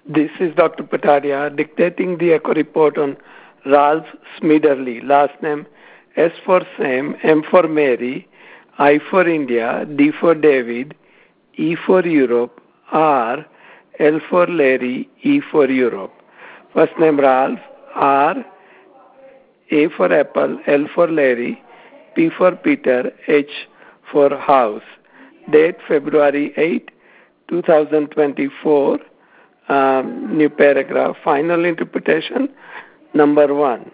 This is Dr. Patadia dictating the echo report on Ralph Smederly, last name S for Sam, M for Mary, I for India, D for David, E for Europe, R, L for Larry, E for Europe. First name Ralph, R, A for Apple, L for Larry, P for Peter, H for House. Date February 8, 2024. New paragraph. Final interpretation. Number 1.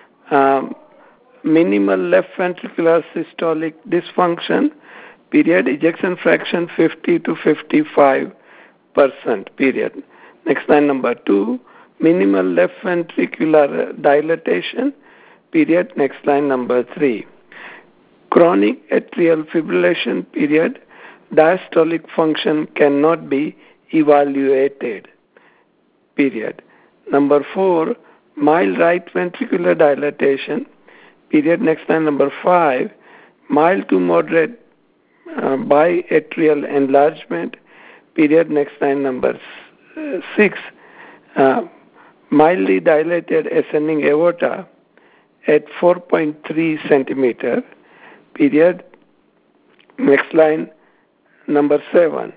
Minimal left ventricular systolic dysfunction. Period. Ejection fraction 50 to 55%. Period. Next line number 2. Minimal left ventricular dilatation. Period. Next line number 3. Chronic atrial fibrillation. Period. Diastolic function cannot be evaluated. Period. Number 4, mild right ventricular dilatation. Period. Next line number 5, mild to moderate biatrial enlargement. Period. Next line number 6, mildly dilated ascending aorta at 4.3 centimeter. Period. Next line number 7.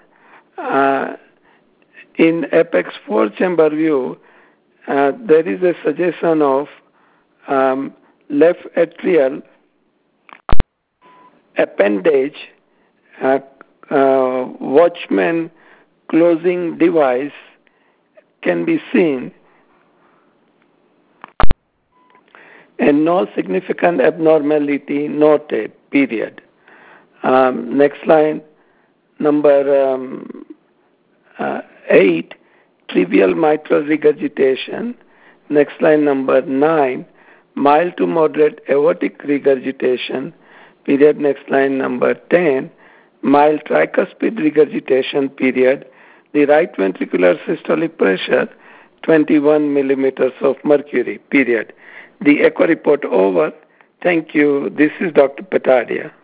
In apex 4-chamber view, there is a suggestion of left atrial appendage Watchman closing device can be seen and no significant abnormality noted, period. Next line, number 8, trivial mitral regurgitation. Next line number 9, mild to moderate aortic regurgitation. Period. Next line number 10, mild tricuspid regurgitation. Period. The right ventricular systolic pressure 21 millimeters of mercury. Period. The echo report over. Thank you. This is Dr. Patadia.